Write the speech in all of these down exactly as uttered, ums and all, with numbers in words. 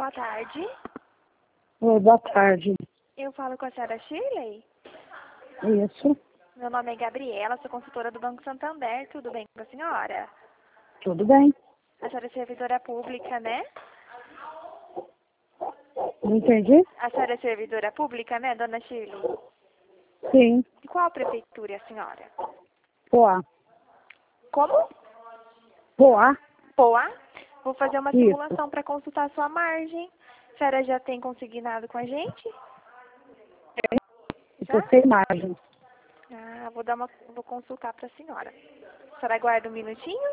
boa tarde. Oi, boa tarde. Eu falo com a senhora Shirley. Isso, Meu nome é Gabriela, sou consultora do Banco Santander. Tudo bem com a senhora? tudo bem? A senhora é servidora pública, né? Não entendi? A senhora é servidora pública, né, dona Shirley? Sim, De qual prefeitura é a senhora? Poá. Como? Poá? Poá? Vou fazer uma Isso. simulação para consultar a sua margem. A senhora já tem consignado com a gente? Estou sem imagem. Ah, vou dar uma, vou consultar para a senhora. A senhora aguarda um minutinho?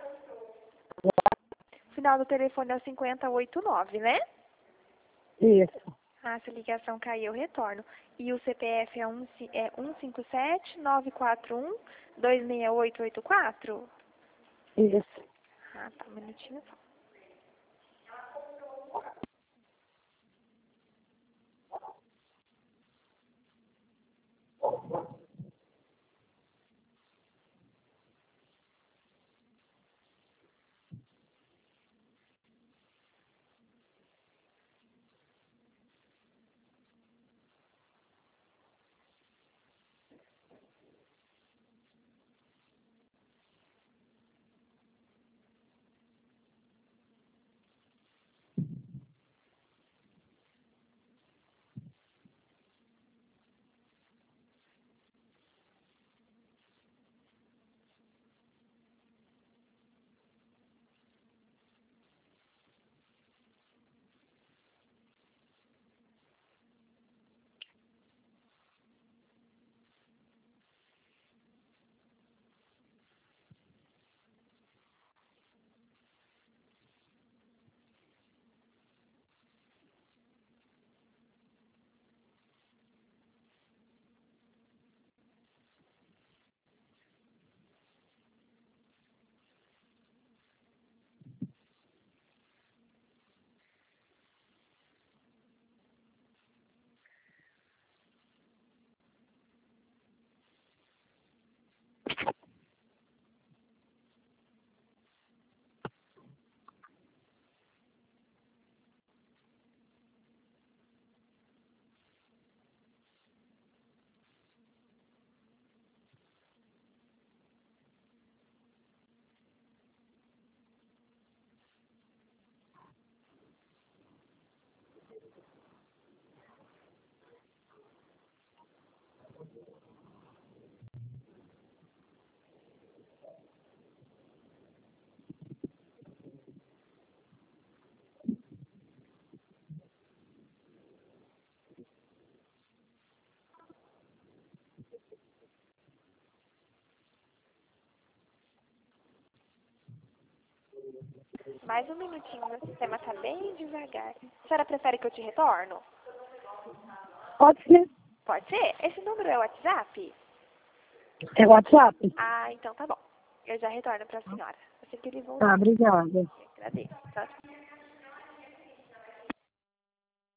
O final do telefone é o cinquenta e oito nove, né? Isso, Ah, se a ligação cair, eu retorno. E o C P F é, um, é um cinco sete, nove quatro um, dois seis oito oito quatro? isso. Ah, tá, um minutinho só. Mais um minutinho, meu sistema tá bem devagar. A senhora prefere que eu te retorno? Pode ser. Pode ser? Esse número é o WhatsApp? É WhatsApp? Ah, então tá bom. Eu já retorno pra senhora. Assim que ele voltar. Tá, obrigada. Agradeço. Tchau, tchau.